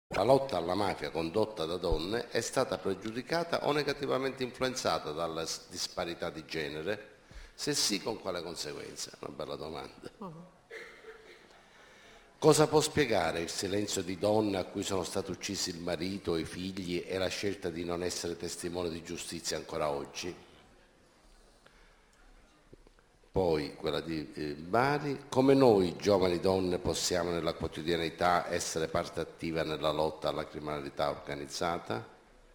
La lotta alla mafia condotta da donne è stata pregiudicata o negativamente influenzata dalla disparità di genere? Se sì, con quale conseguenza? Una bella domanda. Cosa può spiegare il silenzio di donne a cui sono stati uccisi il marito, i figli e la scelta di non essere testimone di giustizia ancora oggi? Poi quella di Bari, come noi giovani donne possiamo nella quotidianità essere parte attiva nella lotta alla criminalità organizzata?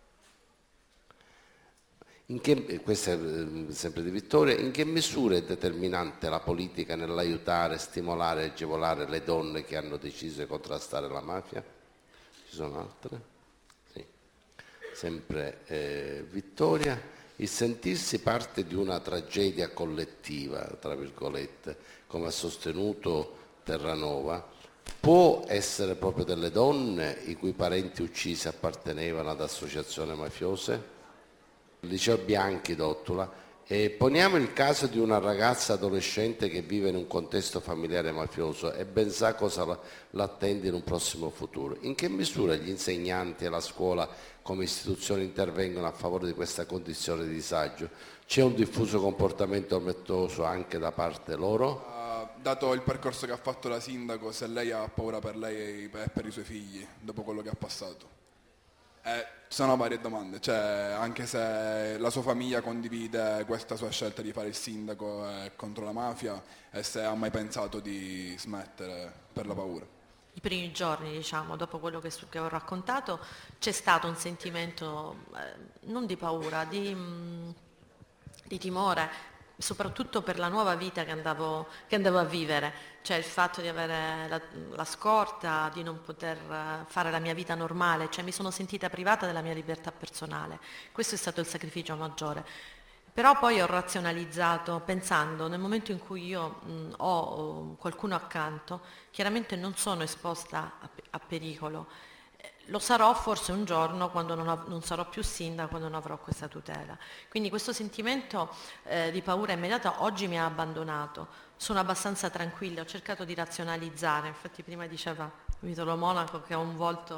Questa è sempre di Vittoria, in che misura è determinante la politica nell'aiutare, stimolare e agevolare le donne che hanno deciso di contrastare la mafia? Ci sono altre? Sì. Sempre Vittoria, il sentirsi parte di una tragedia collettiva, tra virgolette, come ha sostenuto Terranova, può essere proprio delle donne i cui parenti uccisi appartenevano ad associazioni mafiose? Liceo Bianchi d'Ottula, e poniamo il caso di una ragazza adolescente che vive in un contesto familiare mafioso e ben sa cosa l'attende in un prossimo futuro. In che misura gli insegnanti e la scuola come istituzioni intervengono a favore di questa condizione di disagio? C'è un diffuso comportamento omertoso anche da parte loro? Dato il percorso che ha fatto la sindaco, se lei ha paura per lei e per i suoi figli, dopo quello che ha passato? Ci sono varie domande, cioè anche se la sua famiglia condivide questa sua scelta di fare il sindaco contro la mafia e se ha mai pensato di smettere per la paura. I primi giorni, diciamo, dopo quello che ho raccontato, c'è stato un sentimento non di paura, di timore, soprattutto per la nuova vita che andavo a vivere, cioè il fatto di avere la scorta, di non poter fare la mia vita normale, cioè mi sono sentita privata della mia libertà personale. Questo è stato il sacrificio maggiore. Però poi ho razionalizzato pensando, nel momento in cui io ho qualcuno accanto, chiaramente non sono esposta a pericolo. Lo sarò forse un giorno quando non sarò più sindaco, quando non avrò questa tutela. Quindi questo sentimento di paura immediata oggi mi ha abbandonato. Sono abbastanza tranquilla, ho cercato di razionalizzare, infatti prima diceva Vittorio Monaco che ha un volto,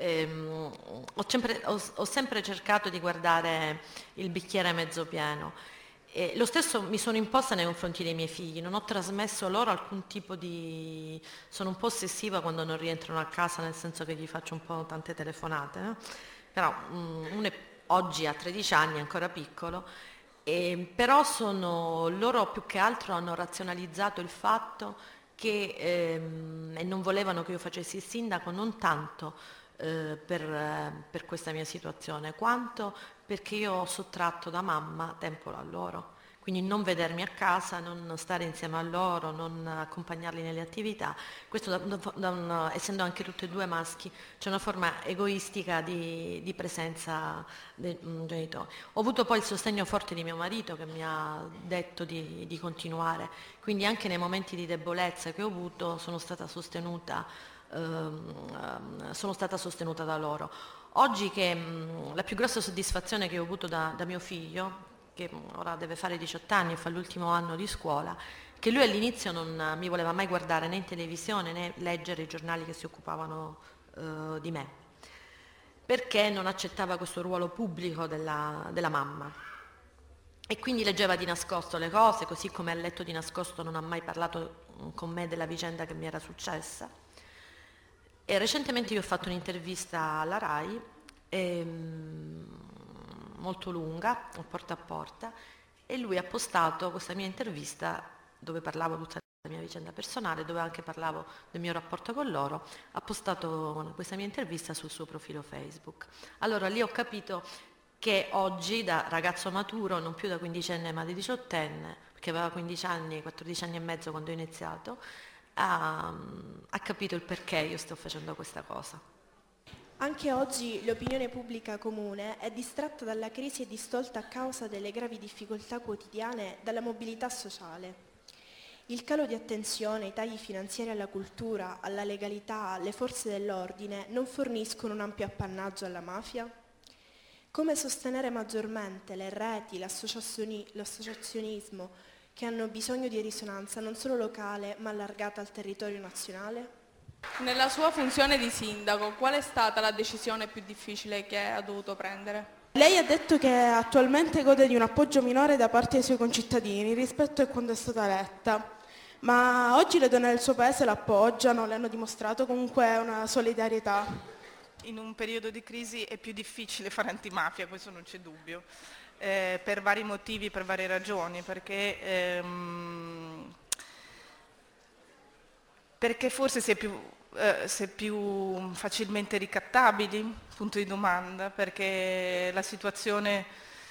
ho sempre cercato di guardare il bicchiere mezzo pieno. E lo stesso mi sono imposta nei confronti dei miei figli, non ho trasmesso loro alcun tipo di... Sono un po' ossessiva quando non rientrano a casa, nel senso che gli faccio un po' tante telefonate, però oggi ha 13 anni, è ancora piccolo, però loro più che altro hanno razionalizzato il fatto che, e non volevano che io facessi il sindaco, non tanto per questa mia situazione, quanto perché io ho sottratto da mamma tempo a loro. Quindi non vedermi a casa, non stare insieme a loro, non accompagnarli nelle attività, questo essendo anche tutti e due maschi, c'è una forma egoistica di presenza dei genitori. Ho avuto poi il sostegno forte di mio marito che mi ha detto di continuare, quindi anche nei momenti di debolezza che ho avuto sono stata sostenuta da loro. Oggi che la più grossa soddisfazione che ho avuto da mio figlio, che ora deve fare 18 anni e fa l'ultimo anno di scuola, che lui all'inizio non mi voleva mai guardare né in televisione né leggere i giornali che si occupavano di me, perché non accettava questo ruolo pubblico della mamma. E quindi leggeva di nascosto le cose, così come a letto di nascosto non ha mai parlato con me della vicenda che mi era successa. E recentemente io ho fatto un'intervista alla RAI, molto lunga, porta a porta, e lui ha postato questa mia intervista dove parlavo tutta la mia vicenda personale, dove anche parlavo del mio rapporto con loro, ha postato questa mia intervista sul suo profilo Facebook. Allora lì ho capito che oggi da ragazzo maturo, non più da quindicenne ma da diciottenne, perché aveva 15 anni, 14 anni e mezzo quando ho iniziato, ha capito il perché io sto facendo questa cosa. Anche oggi l'opinione pubblica comune è distratta dalla crisi e distolta a causa delle gravi difficoltà quotidiane dalla mobilità sociale. Il calo di attenzione, i tagli finanziari alla cultura, alla legalità, alle forze dell'ordine non forniscono un ampio appannaggio alla mafia? Come sostenere maggiormente le reti, l'associazionismo che hanno bisogno di risonanza non solo locale ma allargata al territorio nazionale? Nella sua funzione di sindaco, qual è stata la decisione più difficile che ha dovuto prendere? Lei ha detto che attualmente gode di un appoggio minore da parte dei suoi concittadini rispetto a quando è stata eletta, ma oggi le donne del suo paese l'appoggiano, le hanno dimostrato comunque una solidarietà. In un periodo di crisi è più difficile fare antimafia, questo non c'è dubbio, per vari motivi, per varie ragioni, perché forse si è più facilmente ricattabili, punto di domanda, perché la situazione,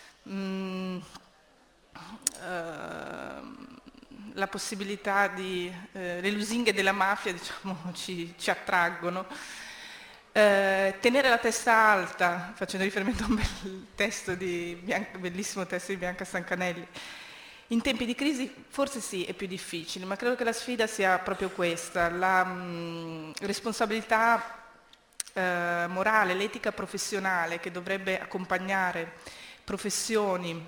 la possibilità le lusinghe della mafia, diciamo, ci attraggono. Tenere la testa alta, facendo riferimento a un bellissimo testo di Bianca Stancanelli, in tempi di crisi forse sì, è più difficile, ma credo che la sfida sia proprio questa, la responsabilità morale, l'etica professionale che dovrebbe accompagnare professioni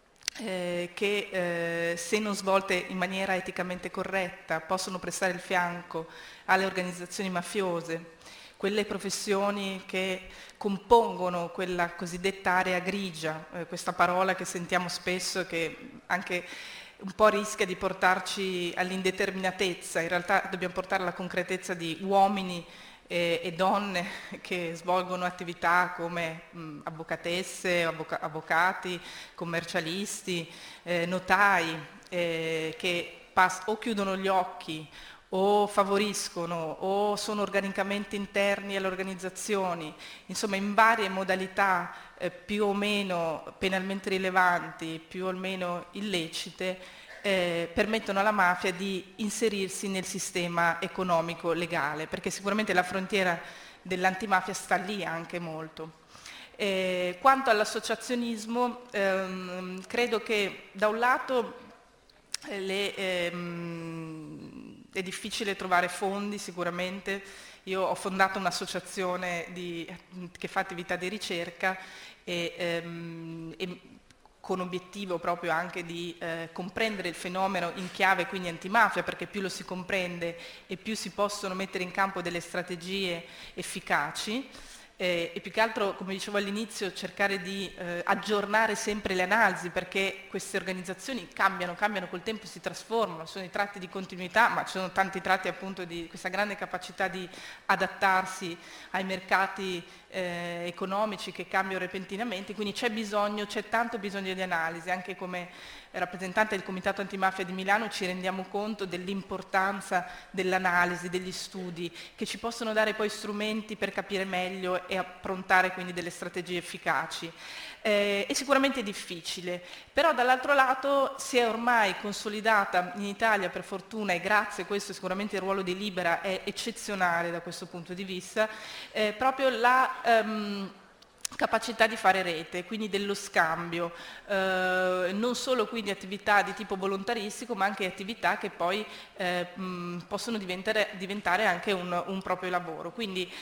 che se non svolte in maniera eticamente corretta possono prestare il fianco alle organizzazioni mafiose, quelle professioni che compongono quella cosiddetta area grigia, questa parola che sentiamo spesso che anche un po' rischia di portarci all'indeterminatezza, in realtà dobbiamo portare alla concretezza di uomini e donne che svolgono attività come avvocatesse, avvocati, commercialisti, notai, che o chiudono gli occhi o favoriscono o sono organicamente interni alle organizzazioni, insomma in varie modalità più o meno penalmente rilevanti, più o meno illecite, permettono alla mafia di inserirsi nel sistema economico legale, perché sicuramente la frontiera dell'antimafia sta lì anche molto. Quanto all'associazionismo, credo che da un lato è difficile trovare fondi sicuramente. Io ho fondato un'associazione che fa attività di ricerca e con obiettivo proprio anche di comprendere il fenomeno in chiave quindi antimafia, perché più lo si comprende e più si possono mettere in campo delle strategie efficaci. E più che altro, come dicevo all'inizio, cercare di aggiornare sempre le analisi, perché queste organizzazioni cambiano col tempo, si trasformano, sono i tratti di continuità, ma ci sono tanti tratti appunto di questa grande capacità di adattarsi ai mercati economici che cambiano repentinamente, quindi c'è tanto bisogno di analisi. Anche come rappresentante del Comitato Antimafia di Milano ci rendiamo conto dell'importanza dell'analisi, degli studi, che ci possono dare poi strumenti per capire meglio e approntare quindi delle strategie efficaci. È sicuramente difficile, però dall'altro lato si è ormai consolidata in Italia, per fortuna, e grazie a questo sicuramente il ruolo di Libera è eccezionale da questo punto di vista, proprio la capacità di fare rete, quindi dello scambio, non solo quindi attività di tipo volontaristico, ma anche attività che poi possono diventare anche un proprio lavoro. Quindi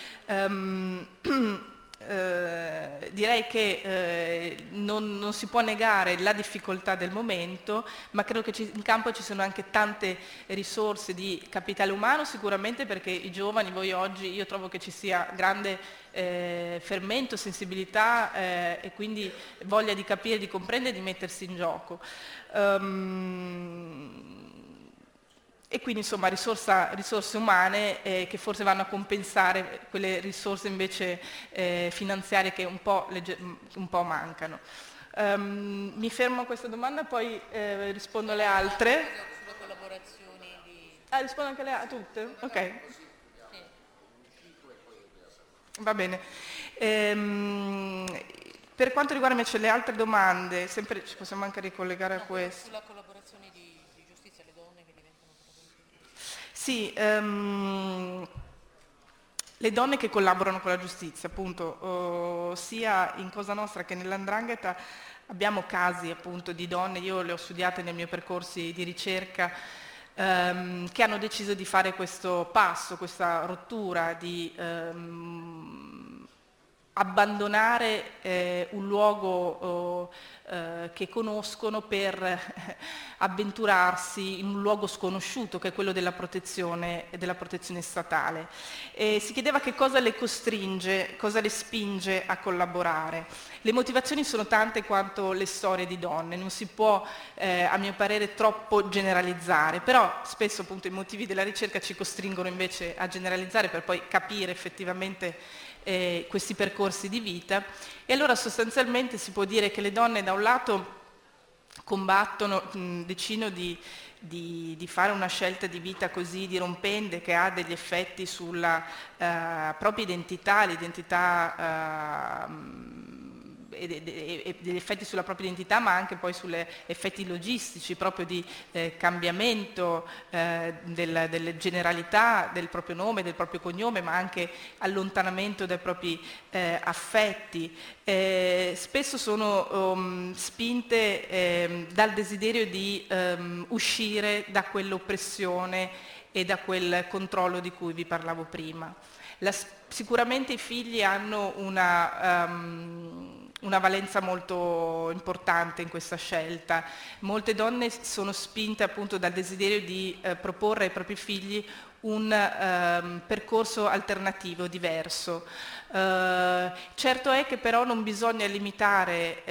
direi che non si può negare la difficoltà del momento, ma credo che in campo ci sono anche tante risorse di capitale umano, sicuramente, perché i giovani, voi oggi, io trovo che ci sia grande fermento, sensibilità e quindi voglia di capire, di comprendere e di mettersi in gioco. E quindi insomma risorse umane che forse vanno a compensare quelle risorse invece finanziarie che un po' mancano. Mi fermo a questa domanda, poi rispondo alle altre. Sulle collaborazioni di... Rispondo anche a tutte? Ok. Va bene. Per quanto riguarda invece le altre domande, sempre ci possiamo anche ricollegare a questo. Sulla collaborazione di giustizia, le donne che diventano protagonisti. Sì, le donne che collaborano con la giustizia, appunto, sia in Cosa Nostra che nell''Ndrangheta abbiamo casi appunto di donne, io le ho studiate nei miei percorsi di ricerca, che hanno deciso di fare questo passo, questa rottura, di abbandonare un luogo che conoscono per avventurarsi in un luogo sconosciuto, che è quello della protezione statale. Si chiedeva che cosa le costringe, cosa le spinge a collaborare. Le motivazioni sono tante quanto le storie di donne, non si può a mio parere troppo generalizzare, però spesso appunto i motivi della ricerca ci costringono invece a generalizzare per poi capire effettivamente questi percorsi di vita. E allora sostanzialmente si può dire che le donne da un lato combattono, decidono di fare una scelta di vita così dirompente che ha degli effetti sulla propria identità, l'identità e degli effetti sulla propria identità, ma anche poi sugli effetti logistici proprio di cambiamento delle generalità del proprio nome, del proprio cognome, ma anche allontanamento dai propri affetti. Spesso sono spinte dal desiderio di uscire da quell'oppressione e da quel controllo di cui vi parlavo prima. Sicuramente i figli hanno una valenza molto importante in questa scelta. Molte donne sono spinte appunto dal desiderio di proporre ai propri figli un percorso alternativo, diverso. Certo è che però non bisogna limitare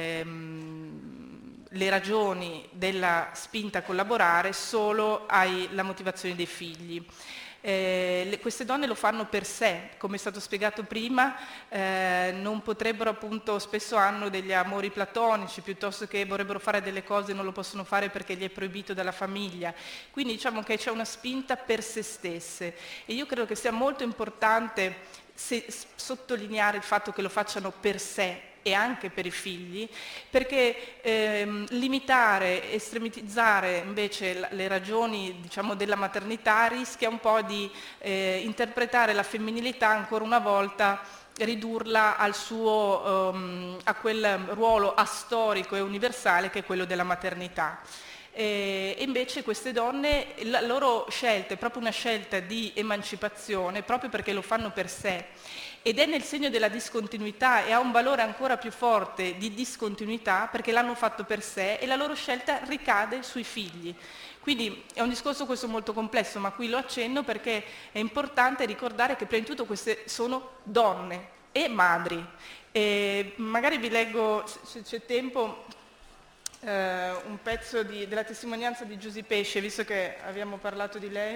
le ragioni della spinta a collaborare solo alla motivazione dei figli. Queste donne lo fanno per sé, come è stato spiegato prima, non potrebbero appunto, spesso hanno degli amori platonici, piuttosto che vorrebbero fare delle cose e non lo possono fare perché gli è proibito dalla famiglia. Quindi diciamo che c'è una spinta per se stesse e io credo che sia molto importante sottolineare il fatto che lo facciano per sé e anche per i figli, perché limitare, estremizzare invece le ragioni, diciamo, della maternità rischia un po' di interpretare la femminilità ancora una volta, ridurla al a quel ruolo astorico e universale che è quello della maternità. E invece queste donne, la loro scelta è proprio una scelta di emancipazione, proprio perché lo fanno per sé. Ed è nel segno della discontinuità e ha un valore ancora più forte di discontinuità perché l'hanno fatto per sé e la loro scelta ricade sui figli. Quindi è un discorso questo molto complesso, ma qui lo accenno perché è importante ricordare che prima di tutto queste sono donne e madri. E magari vi leggo, se c'è tempo, un pezzo della testimonianza di Giusy Pesce, visto che abbiamo parlato di lei.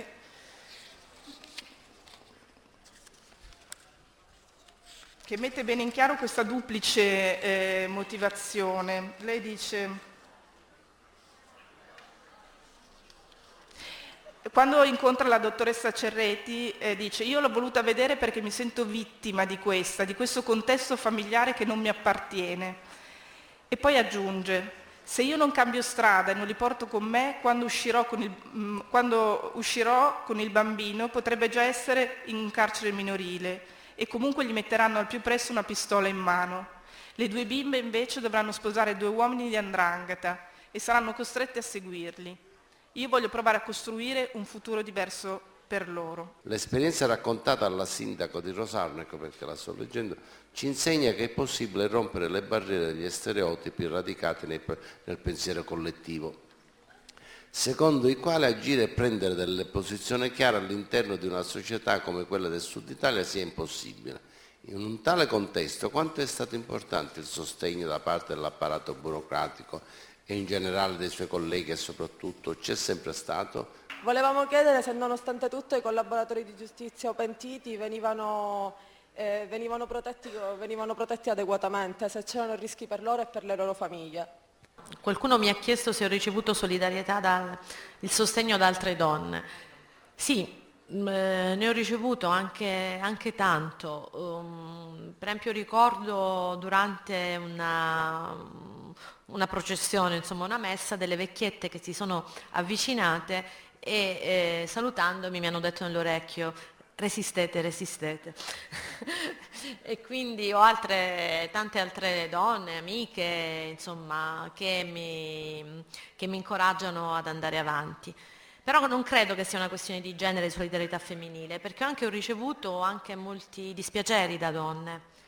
Che mette bene in chiaro questa duplice motivazione. Lei dice: quando incontra la dottoressa Cerreti, dice: io l'ho voluta vedere perché mi sento vittima di questo contesto familiare che non mi appartiene. E poi aggiunge: se io non cambio strada e non li porto con me, quando uscirò con il bambino potrebbe già essere in un carcere minorile e comunque gli metteranno al più presto una pistola in mano. Le due bimbe invece dovranno sposare 2 uomini di 'ndrangheta e saranno costrette a seguirli. Io voglio provare a costruire un futuro diverso per loro. L'esperienza raccontata dalla sindaco di Rosarno, ecco perché la sto leggendo, ci insegna che è possibile rompere le barriere degli stereotipi radicati nel pensiero collettivo, secondo i quali agire e prendere delle posizioni chiare all'interno di una società come quella del Sud Italia sia impossibile. In un tale contesto, quanto è stato importante il sostegno da parte dell'apparato burocratico e in generale dei suoi colleghi e soprattutto c'è sempre stato? Volevamo chiedere se nonostante tutto i collaboratori di giustizia o pentiti venivano protetti adeguatamente, se c'erano rischi per loro e per le loro famiglie. Qualcuno mi ha chiesto se ho ricevuto solidarietà, il sostegno da altre donne. Sì, ne ho ricevuto anche tanto. Per esempio ricordo durante una processione, insomma una messa, delle vecchiette che si sono avvicinate e salutandomi mi hanno detto nell'orecchio: resistete, resistete. E quindi ho tante altre donne, amiche, insomma, che mi incoraggiano ad andare avanti. Però non credo che sia una questione di genere e solidarietà femminile, perché ho ricevuto anche molti dispiaceri da donne,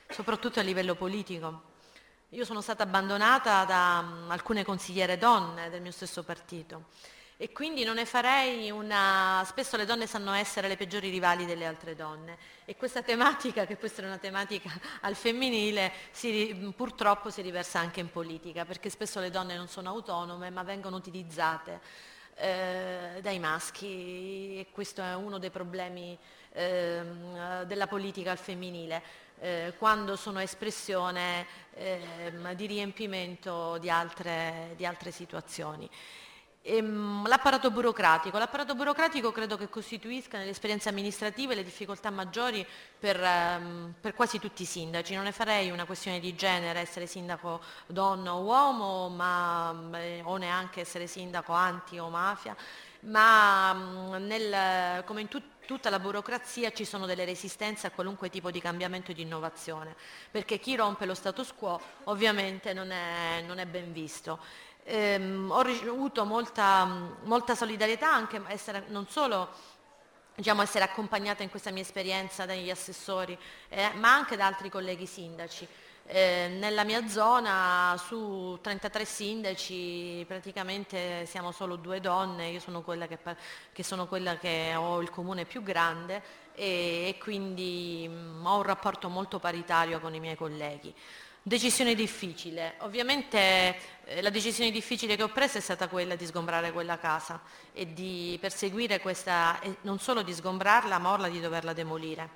soprattutto a livello politico. Io sono stata abbandonata da alcune consigliere donne del mio stesso partito e quindi non ne farei una... Spesso le donne sanno essere le peggiori rivali delle altre donne e questa tematica, che può essere una tematica al femminile, purtroppo si riversa anche in politica, perché spesso le donne non sono autonome ma vengono utilizzate dai maschi e questo è uno dei problemi della politica al femminile, quando sono espressione di riempimento di altre situazioni. L'apparato burocratico credo che costituisca nelle esperienze amministrative le difficoltà maggiori per quasi tutti i sindaci. Non ne farei una questione di genere, essere sindaco donna o uomo, o neanche essere sindaco anti o mafia, ma come in tutta la burocrazia ci sono delle resistenze a qualunque tipo di cambiamento e di innovazione, perché chi rompe lo status quo ovviamente non è ben visto. Ho ricevuto molta solidarietà, anche non solo essere accompagnata in questa mia esperienza dagli assessori, ma anche da altri colleghi sindaci. Nella mia zona su 33 sindaci praticamente siamo solo 2 donne, io sono quella che ho il comune più grande e quindi ho un rapporto molto paritario con i miei colleghi. Decisione difficile, ovviamente la decisione difficile che ho preso è stata quella di sgombrare quella casa e di perseguire questa, e non solo di sgombrarla ma di doverla demolire,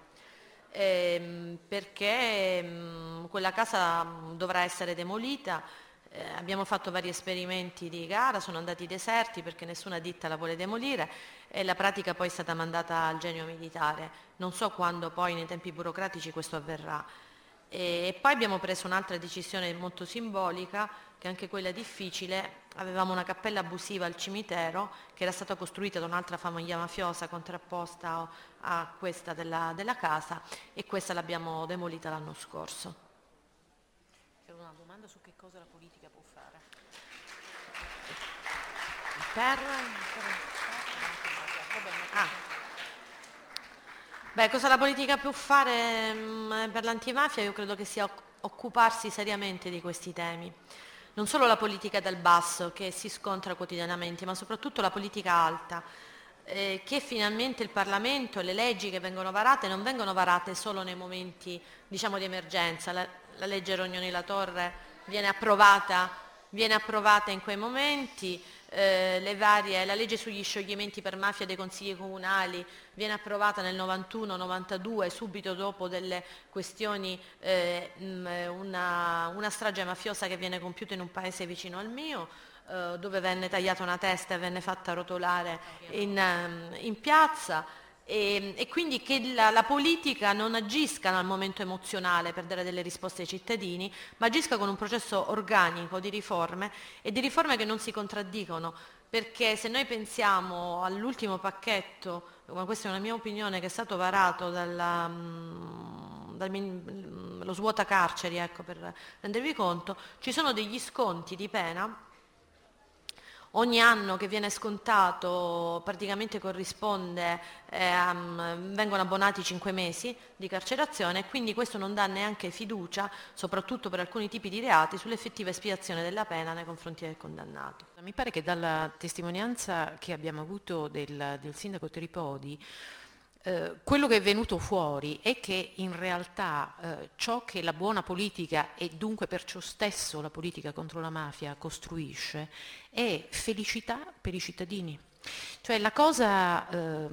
perché quella casa dovrà essere demolita. Abbiamo fatto vari esperimenti di gara, sono andati deserti perché nessuna ditta la vuole demolire e la pratica poi è stata mandata al genio militare. Non so quando poi nei tempi burocratici questo avverrà. E poi abbiamo preso un'altra decisione molto simbolica, che anche quella è difficile. Avevamo una cappella abusiva al cimitero che era stata costruita da un'altra famiglia mafiosa contrapposta a questa della casa e questa l'abbiamo demolita l'anno scorso. C'era una domanda su che cosa la politica può fare. Cosa la politica può fare per l'antimafia? Io credo che sia occuparsi seriamente di questi temi. Non solo la politica del basso che si scontra quotidianamente, ma soprattutto la politica alta, che finalmente il Parlamento e le leggi che vengono varate non vengono varate solo nei momenti di emergenza. La legge Rognoni-La Torre viene approvata in quei momenti. La legge sugli scioglimenti per mafia dei consigli comunali viene approvata nel 91-92, subito dopo delle questioni, una strage mafiosa che viene compiuta in un paese vicino al mio, dove venne tagliata una testa e venne fatta rotolare in piazza. E quindi che la politica non agisca al momento emozionale per dare delle risposte ai cittadini, ma agisca con un processo organico di riforme e di riforme che non si contraddicono, perché se noi pensiamo all'ultimo pacchetto, ma questa è una mia opinione, che è stato varato lo svuota carceri, per rendervi conto, ci sono degli sconti di pena. Ogni anno che viene scontato praticamente corrisponde, vengono abbonati 5 mesi di carcerazione e quindi questo non dà neanche fiducia, soprattutto per alcuni tipi di reati, sull'effettiva espiazione della pena nei confronti del condannato. Mi pare che dalla testimonianza che abbiamo avuto del sindaco Tripodi, quello che è venuto fuori è che in realtà ciò che la buona politica e dunque perciò stesso la politica contro la mafia costruisce è felicità per i cittadini. Cioè la cosa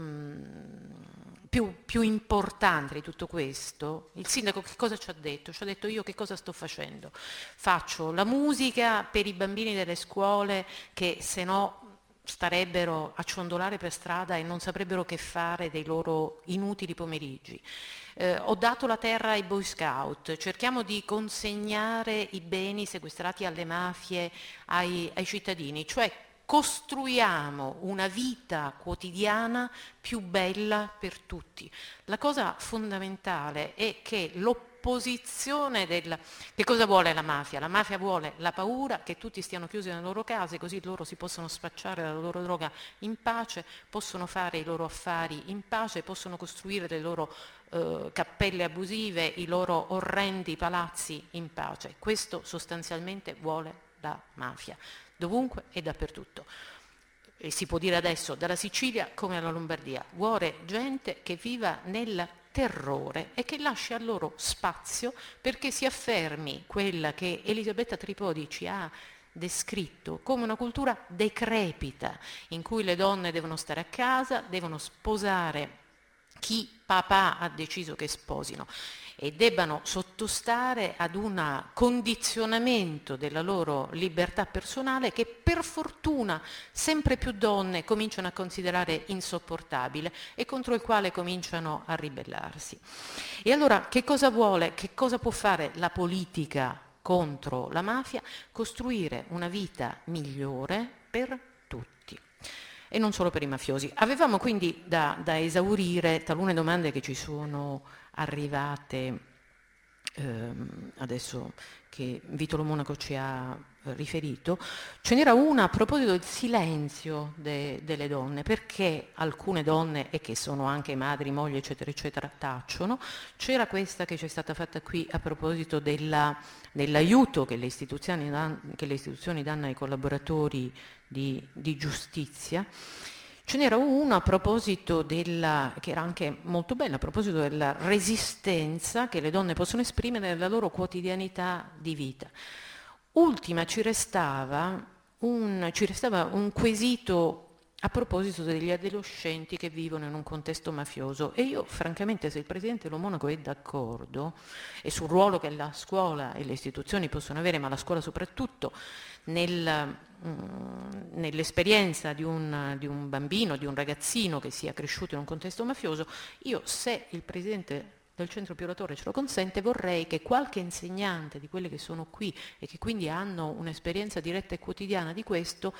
più importante di tutto questo, il sindaco che cosa ci ha detto? Ci ha detto: io che cosa sto facendo? Faccio la musica per i bambini delle scuole che se no starebbero a ciondolare per strada e non saprebbero che fare dei loro inutili pomeriggi. Ho dato la terra ai Boy Scout, cerchiamo di consegnare i beni sequestrati alle mafie ai cittadini, cioè costruiamo una vita quotidiana più bella per tutti. La cosa fondamentale è che l'opposizione che cosa vuole la mafia? La mafia vuole la paura, che tutti stiano chiusi nelle loro case, così loro si possono spacciare la loro droga in pace, possono fare i loro affari in pace, possono costruire le loro cappelle abusive, i loro orrendi palazzi in pace. Questo sostanzialmente vuole la mafia, dovunque e dappertutto. E si può dire adesso dalla Sicilia come alla Lombardia, vuole gente che viva nel terrore e che lasci al loro spazio perché si affermi quella che Elisabetta Tripodi ci ha descritto come una cultura decrepita, in cui le donne devono stare a casa, devono sposare chi papà ha deciso che sposino e debbano sottostare ad un condizionamento della loro libertà personale che per fortuna sempre più donne cominciano a considerare insopportabile e contro il quale cominciano a ribellarsi. E allora che cosa vuole, che cosa può fare la politica contro la mafia? Costruire una vita migliore per tutti e non solo per i mafiosi. Avevamo quindi da esaurire talune domande che ci sono arrivate adesso che Vito Lo Monaco ci ha riferito. Ce n'era una a proposito del silenzio delle donne, perché alcune donne, e che sono anche madri, mogli, eccetera, eccetera, tacciono. C'era questa che ci è stata fatta qui a proposito dell'aiuto che le istituzioni danno ai collaboratori di giustizia. Ce n'era una a proposito che era anche molto bella, a proposito della resistenza che le donne possono esprimere nella loro quotidianità di vita. Ultima ci restava un quesito a proposito degli adolescenti che vivono in un contesto mafioso, e io francamente, se il Presidente Lo Monaco è d'accordo, e sul ruolo che la scuola e le istituzioni possono avere, ma la scuola soprattutto, nell'esperienza di un bambino, di un ragazzino che sia cresciuto in un contesto mafioso, io, se il Presidente del Centro Pio La Torre ce lo consente, vorrei che qualche insegnante di quelle che sono qui e che quindi hanno un'esperienza diretta e quotidiana di questo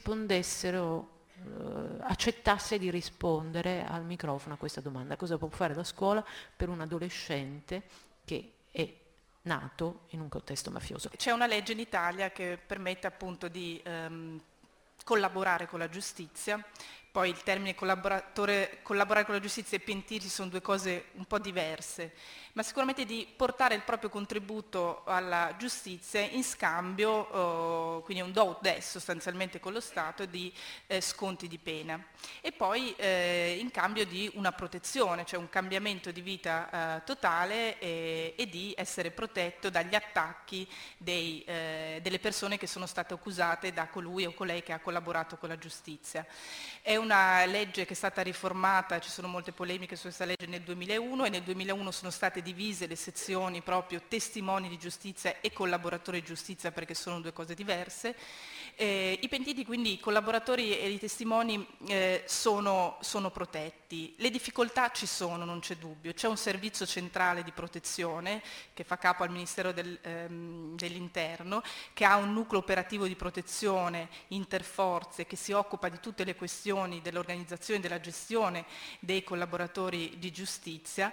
accettasse di rispondere al microfono a questa domanda: cosa può fare la scuola per un adolescente che è nato in un contesto mafioso? C'è una legge in Italia che permette appunto di collaborare con la giustizia. Poi il termine collaborare con la giustizia e pentiti sono due cose un po' diverse, ma sicuramente di portare il proprio contributo alla giustizia in scambio, quindi un do ut des sostanzialmente con lo Stato, di sconti di pena. E poi in cambio di una protezione, cioè un cambiamento di vita totale e di essere protetto dagli attacchi delle persone che sono state accusate da colui o colei che ha collaborato con la giustizia. È una legge che è stata riformata, ci sono molte polemiche su questa legge, nel 2001, e nel 2001 sono state divise le sezioni proprio testimoni di giustizia e collaboratori di giustizia, perché sono due cose diverse. I pentiti, quindi i collaboratori e i testimoni, sono protetti. Le difficoltà ci sono, non c'è dubbio. C'è un servizio centrale di protezione che fa capo al Ministero dell'Interno, che ha un nucleo operativo di protezione interforze che si occupa di tutte le questioni dell'organizzazione e della gestione dei collaboratori di giustizia.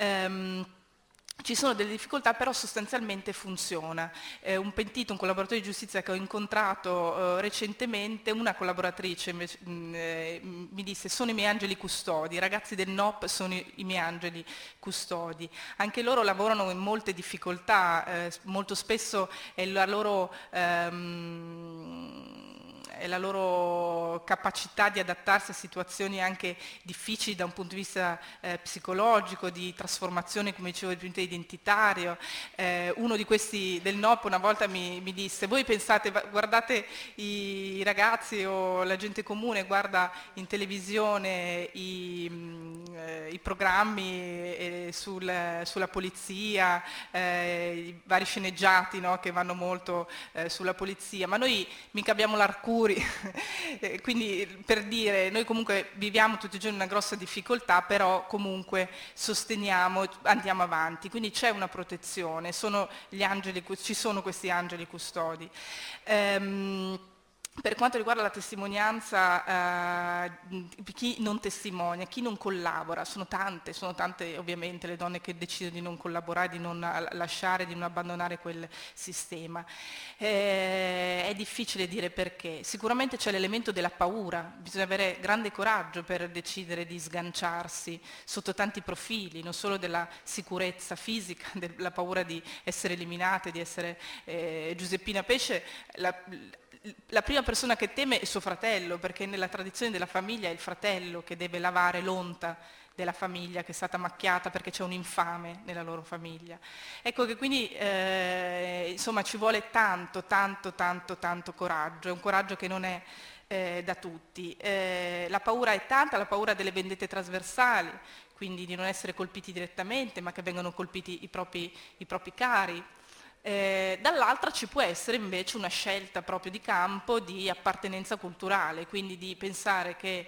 Ci sono delle difficoltà, però sostanzialmente funziona. Un pentito, un collaboratore di giustizia che ho incontrato recentemente, una collaboratrice mi disse: sono i miei angeli custodi, i ragazzi del NOP sono i miei angeli custodi. Anche loro lavorano in molte difficoltà, molto spesso è la loro capacità di adattarsi a situazioni anche difficili da un punto di vista psicologico, di trasformazione, come dicevo, del punto di vista identitario. Uno di questi del NOP una volta mi disse: voi pensate, guardate i ragazzi o la gente comune guarda in televisione i programmi sulla polizia, i vari sceneggiati, no, che vanno molto sulla polizia, ma noi mica abbiamo l'Arcuri. Quindi, per dire, noi comunque viviamo tutti i giorni una grossa difficoltà, però comunque sosteniamo, andiamo avanti, quindi c'è una protezione, ci sono questi angeli custodi. Per quanto riguarda la testimonianza, chi non testimonia, chi non collabora, sono tante ovviamente le donne che decidono di non collaborare, di non lasciare, di non abbandonare quel sistema. È difficile dire perché. Sicuramente c'è l'elemento della paura, bisogna avere grande coraggio per decidere di sganciarsi sotto tanti profili, non solo della sicurezza fisica, della paura di essere eliminate, di essere Giuseppina Pesce. La prima persona che teme è suo fratello, perché nella tradizione della famiglia è il fratello che deve lavare l'onta della famiglia che è stata macchiata perché c'è un infame nella loro famiglia. Ecco che quindi insomma ci vuole tanto coraggio, è un coraggio che non è da tutti. La paura è tanta, la paura delle vendette trasversali, quindi di non essere colpiti direttamente ma che vengano colpiti i propri cari. Dall'altra ci può essere invece una scelta proprio di campo di appartenenza culturale, quindi di pensare che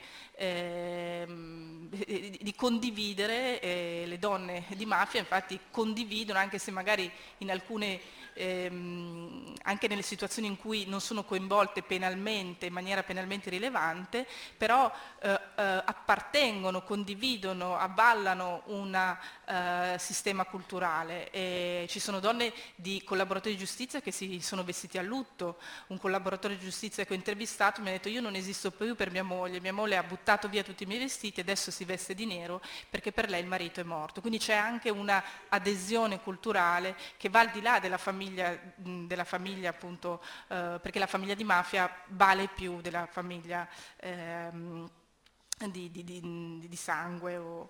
di condividere, le donne di mafia infatti condividono, anche se magari in alcune anche nelle situazioni in cui non sono coinvolte penalmente, in maniera penalmente rilevante, però appartengono, condividono, avvallano un sistema culturale. Ci sono donne di collaboratori di giustizia che si sono vestiti a lutto. Un collaboratore di giustizia che ho intervistato mi ha detto: io non esisto più per mia moglie ha buttato via tutti i miei vestiti, adesso si veste di nero perché per lei il marito è morto. Quindi c'è anche una adesione culturale che va al di là della famiglia appunto, perché la famiglia di mafia vale più della famiglia di sangue.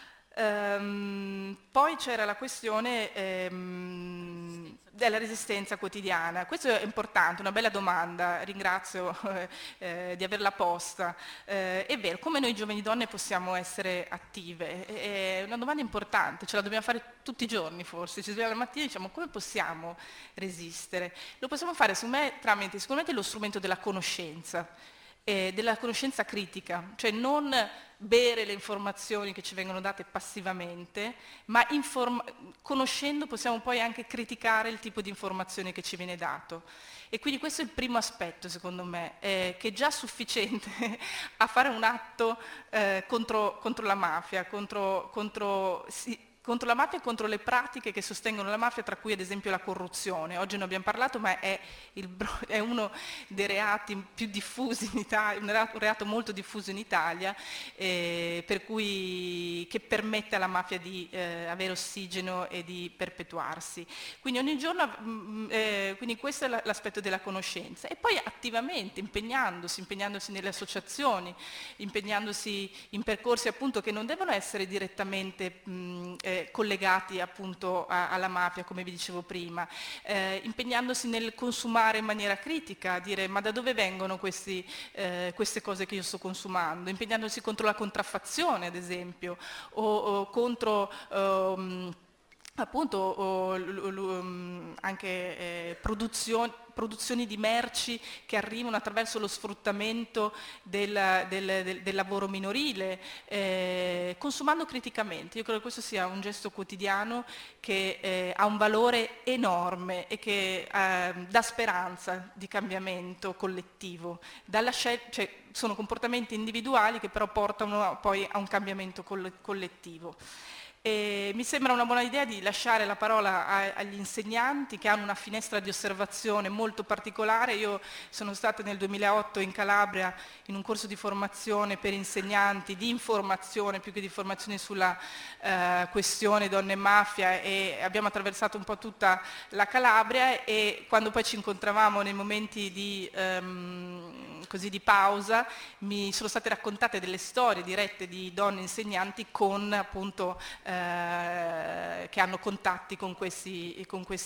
Poi c'era la questione della resistenza quotidiana. Questo è importante, una bella domanda, ringrazio di averla posta. È vero, come noi giovani donne possiamo essere attive? È una domanda importante, ce la dobbiamo fare tutti i giorni forse, ci svegliamo la mattina e diciamo: come possiamo resistere? Lo possiamo fare secondo me tramite sicuramente lo strumento della conoscenza critica, cioè non bere le informazioni che ci vengono date passivamente, ma conoscendo possiamo poi anche criticare il tipo di informazione che ci viene dato. E quindi questo è il primo aspetto, secondo me, che è già sufficiente a fare un atto contro la mafia, contro la mafia e contro le pratiche che sostengono la mafia, tra cui ad esempio la corruzione. Oggi non abbiamo parlato, ma è uno dei reati più diffusi in Italia, un reato molto diffuso in Italia, per cui che permette alla mafia di avere ossigeno e di perpetuarsi. Quindi ogni giorno, quindi questo è l'aspetto della conoscenza. E poi attivamente, impegnandosi nelle associazioni, impegnandosi in percorsi appunto che non devono essere direttamente collegati appunto alla mafia, come vi dicevo prima, impegnandosi nel consumare in maniera critica, a dire: ma da dove vengono queste cose che io sto consumando, impegnandosi contro la contraffazione ad esempio, o contro appunto anche produzioni di merci che arrivano attraverso lo sfruttamento del lavoro minorile, consumando criticamente. Io credo che questo sia un gesto quotidiano che ha un valore enorme e che dà speranza di cambiamento collettivo. Cioè, sono comportamenti individuali che però portano poi a un cambiamento collettivo. Mi sembra una buona idea di lasciare la parola agli insegnanti che hanno una finestra di osservazione molto particolare. Io sono stata nel 2008 in Calabria in un corso di formazione per insegnanti, di informazione più che di formazione sulla questione donne e mafia, e abbiamo attraversato un po' tutta la Calabria, e quando poi ci incontravamo nei momenti di pausa mi sono state raccontate delle storie dirette di donne insegnanti con appunto che hanno contatti con questi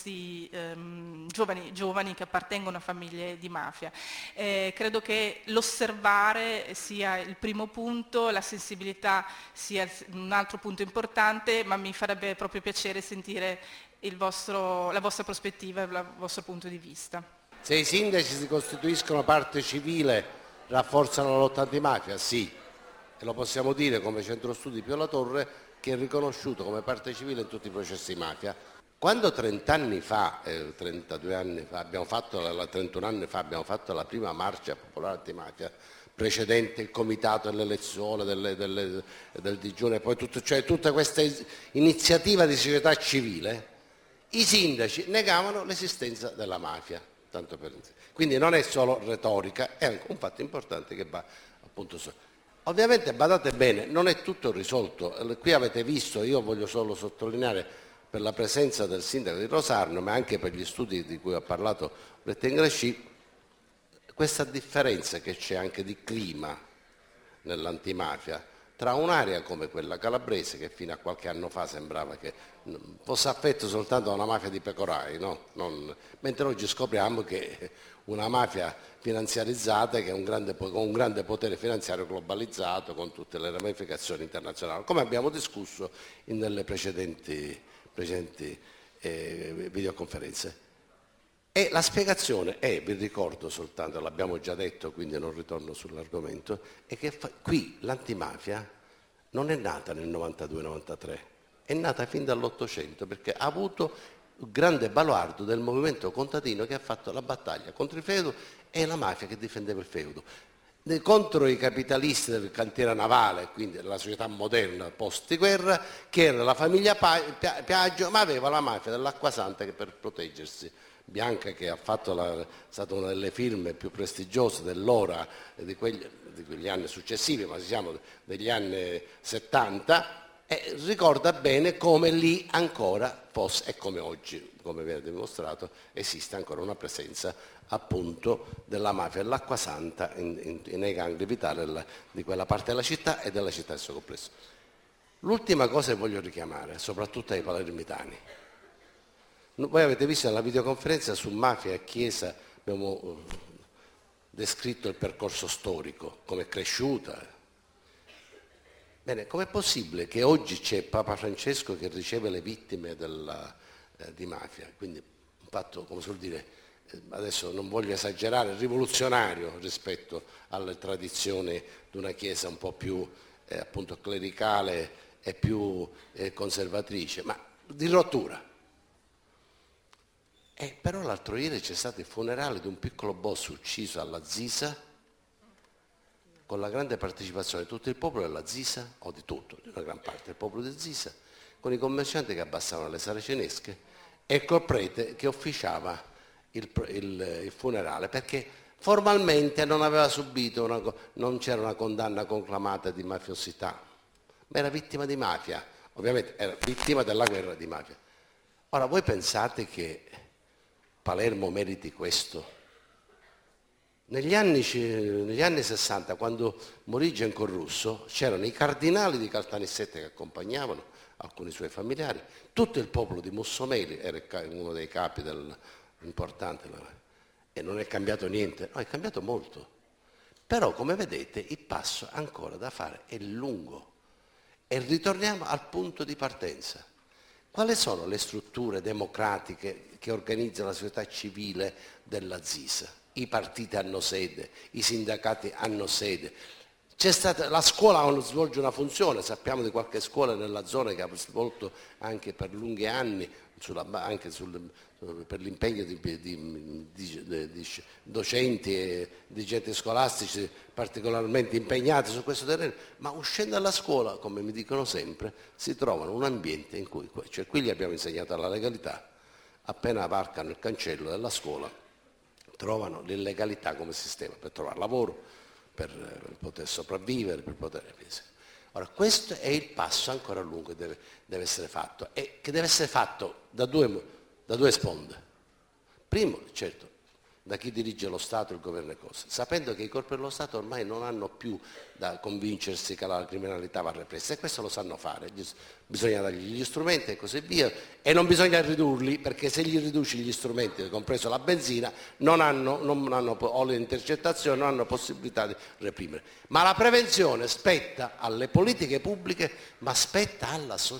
giovani che appartengono a famiglie di mafia. Credo che l'osservare sia il primo punto, la sensibilità sia un altro punto importante, ma mi farebbe proprio piacere sentire la vostra prospettiva, il vostro punto di vista. Se i sindaci si costituiscono parte civile, rafforzano la lotta antimafia? Sì, e lo possiamo dire come Centro Studi Pio La Torre, che è riconosciuto come parte civile in tutti i processi di mafia. Quando 30 anni fa, 32 anni fa, 31 anni fa abbiamo fatto la prima marcia popolare antimafia, precedente il comitato dell'elezione del digiuno e poi tutta questa iniziativa di società civile, i sindaci negavano l'esistenza della mafia, tanto per dire. Quindi non è solo retorica, è anche un fatto importante che va appunto su. Ovviamente badate bene, non è tutto risolto. Qui avete visto, io voglio solo sottolineare per la presenza del sindaco di Rosarno, ma anche per gli studi di cui ha parlato Letta Ingresci, questa differenza che c'è anche di clima nell'antimafia tra un'area come quella calabrese, che fino a qualche anno fa sembrava che fosse affetto soltanto da una mafia di pecorai, no? Mentre oggi scopriamo che una mafia finanziarizzata che con un grande potere finanziario globalizzato, con tutte le ramificazioni internazionali, come abbiamo discusso nelle precedenti videoconferenze. E la spiegazione è, vi ricordo soltanto, l'abbiamo già detto, quindi non ritorno sull'argomento, è che qui l'antimafia non è nata nel 92-93, è nata fin dall'Ottocento, perché ha avuto il grande baluardo del movimento contadino che ha fatto la battaglia contro il feudo e la mafia che difendeva il feudo. Contro i capitalisti del cantiere navale, quindi della società moderna post-guerra, che era la famiglia Piaggio, ma aveva la mafia dell'Acquasanta che per proteggersi, Bianca, che ha fatto è stata una delle firme più prestigiose dell'ora di quegli anni successivi, ma siamo degli anni 70, ricorda bene come lì ancora fosse, e come oggi, come viene dimostrato, esiste ancora una presenza appunto della mafia dell'Acquasanta nei gangli vitali di quella parte della città e della città del suo complesso. L'ultima cosa che voglio richiamare, soprattutto ai palermitani. Voi avete visto nella videoconferenza su mafia e chiesa, abbiamo descritto il percorso storico, come è cresciuta. Bene, com'è possibile che oggi c'è Papa Francesco che riceve le vittime di mafia? Quindi un fatto, come si vuol dire, adesso non voglio esagerare, rivoluzionario rispetto alle tradizioni di una chiesa un po' più appunto clericale e più conservatrice, ma di rottura. Però l'altro ieri c'è stato il funerale di un piccolo boss ucciso alla Zisa, con la grande partecipazione di tutto il popolo della Zisa, o di tutto, di una gran parte del popolo di Zisa, con i commercianti che abbassavano le saracinesche e col prete che officiava il funerale, perché formalmente non aveva subito, non c'era una condanna conclamata di mafiosità, ma era vittima di mafia, ovviamente era vittima della guerra di mafia. Ora voi pensate che Palermo meriti questo? Negli anni 60, quando morì Giancorrusso, c'erano i cardinali di Caltanissette che accompagnavano alcuni suoi familiari, tutto il popolo di Mussomeli era uno dei capi importante, e non è cambiato niente, no, è cambiato molto. Però, come vedete, il passo ancora da fare è lungo e ritorniamo al punto di partenza. Quali sono le strutture democratiche che organizzano la società civile della Zisa? I partiti hanno sede, i sindacati hanno sede. La scuola svolge una funzione, sappiamo di qualche scuola nella zona che ha svolto anche per lunghi anni, anche per l'impegno di docenti e dirigenti scolastici particolarmente impegnati su questo terreno, ma uscendo dalla scuola, come mi dicono sempre, si trovano un ambiente in cui, cioè qui gli abbiamo insegnato la legalità, appena varcano il cancello della scuola trovano l'illegalità come sistema per trovare lavoro, per poter sopravvivere, per poter... Ora, questo è il passo ancora lungo che deve essere fatto, e che deve essere fatto da due sponde. Primo, certo, da chi dirige lo Stato, il governo e cose, sapendo che i corpi dello Stato ormai non hanno più da convincersi che la criminalità va repressa, e questo lo sanno fare, bisogna dargli gli strumenti e così via, e non bisogna ridurli, perché se gli riduci gli strumenti, compreso la benzina, o le intercettazioni, non hanno possibilità di reprimere. Ma la prevenzione spetta alle politiche pubbliche, ma spetta alla società.